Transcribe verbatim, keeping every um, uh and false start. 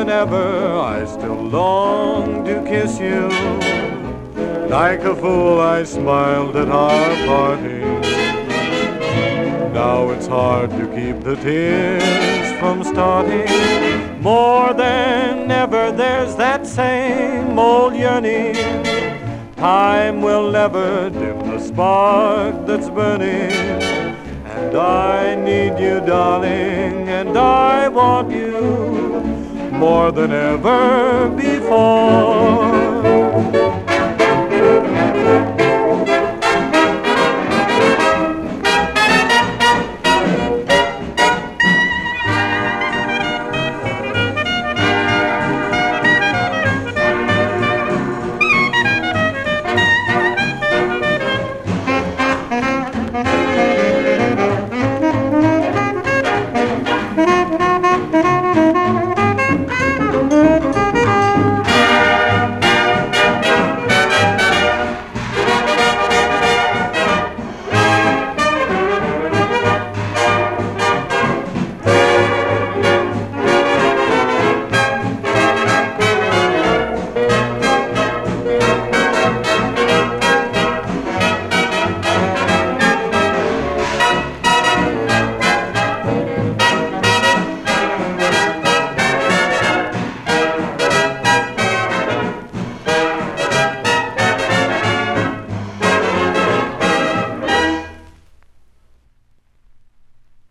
than ever, I still long to kiss you. Like a fool I smiled at our parting. Now it's hard to keep the tears from starting. More than ever there's that same old yearning. Time will never dim the spark that's burning. And I need you, darling, and I want you more than ever before.